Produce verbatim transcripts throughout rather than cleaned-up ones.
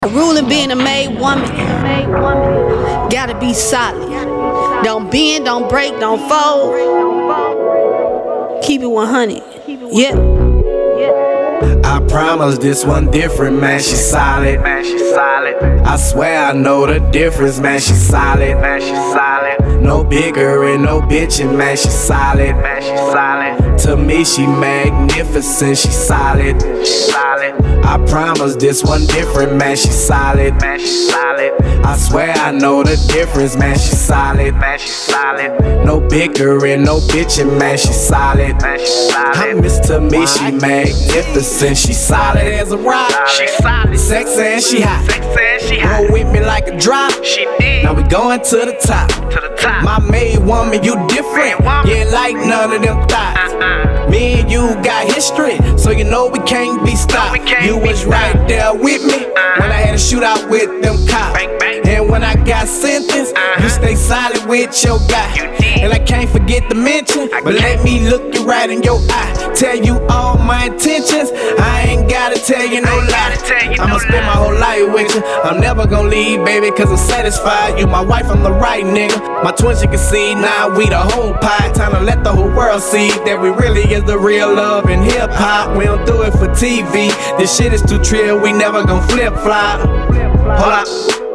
The rule in being a made woman, gotta be solid. Don't bend, don't break, don't fold. Keep it one hundred. Yeah. I promise this one different, man, she solid, man, she solid. I swear I know the difference, man, she solid, man, she solid. No bigger and no bitchin', man, she solid, man, she solid. To me she magnificent, she solid, she solid. I promise this one different, man, she solid, man, she solid. I swear I know the difference, man, she solid, man, she solid. No bigger and no bitchin', man, she solid, man, she solid. I miss to me she magnificent, she solid as a rock, she solid. Sexy and she hot, sexy and she hot. Roll with me like a drop, she did. Now we going to the top, to the top. My maid woman, you different, yeah, like none of them thoughts. Uh-uh. Me and you got history, so you know we can't be stopped. No, can't you be was stopped. Right there with me uh-huh. when I had a shootout with them cops. Bang, bang. And when I got sentenced, uh-huh. you stay solid with your guy. You did. And I can't forget to mention, I but can't. Let me look you right in your eye. Tell you all my intentions. I ain't gotta tell you no lie. I'ma no spend lie. my whole life with you. I'm never gonna leave, baby, cause I'm satisfied. You my wife, I'm the right nigga. My twins you can see, now we the whole pie. Time to let the whole world see that we really is the real love in hip hop. We don't do it for T V. This shit is too trill, we never gon' flip flop. Hold up.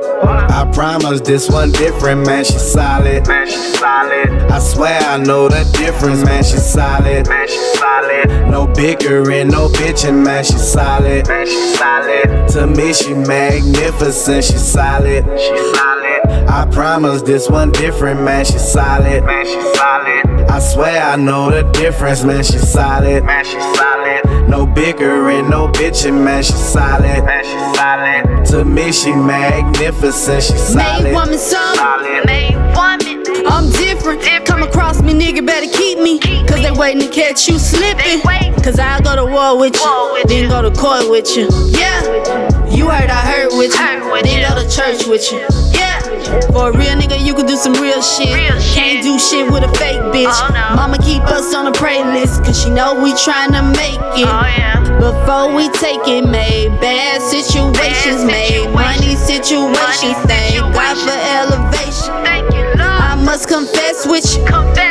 I promise this one different, man, she solid, man, she solid. I swear I know the difference, man, she solid, man, she solid. No bigger and no bitchin', man, she solid, man, she solid. To me she magnificent, she solid, she solid. I promise this one different, man, she solid, man, she solid. I swear I know the difference, man, she solid, man, she solid. No bigger and no bitchin', man, she solid, man, she solid. To me she magnificent, she solid. Made woman something, made woman. I'm different. Come across me, nigga, better keep me. Cause they waiting to catch you slipping. Cause I'll go to war with you, then go to court with you. Yeah, you heard I heard with you, then go to church with you. Yeah, for a real nigga you can do some real shit. Can't do shit with a fake bitch. Mama keep us on the pray list, cause she know we tryna make it. Before we take it, made bad situations, made money situations. Thank God for elevation. I must confess with you,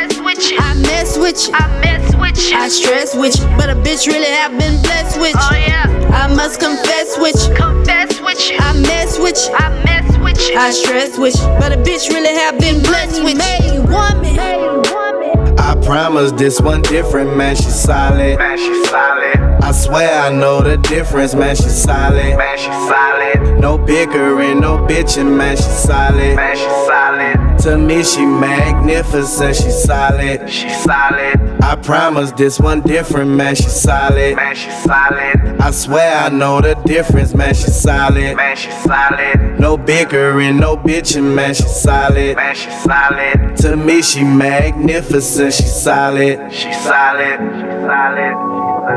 I mess with you, I stress with you, but a bitch really have been blessed with you. I must confess with you, I mess with you, I stress with you, but a bitch really have been blessed with you. Woman, I promise this one different, man, she solid, man, she solid. I swear I know the difference, man, she solid, man, she solid. No bigger and no bitchin', man, she solid, man, she solid. To me she magnificent, she solid, she solid. I promise this one different, man, she solid, man, she solid. I swear I know the difference, man, she solid, man, she solid. No bigger and no bitchin', man, she solid, man, she solid. To me she magnificent, she solid, she solid, she solid, she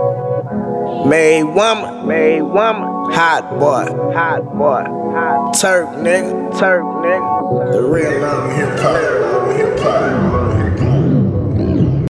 solid. Made woman, made woman, hot boy, hot boy, hot Turk nigga, Turk nigga. The real love hip hop, hip hop.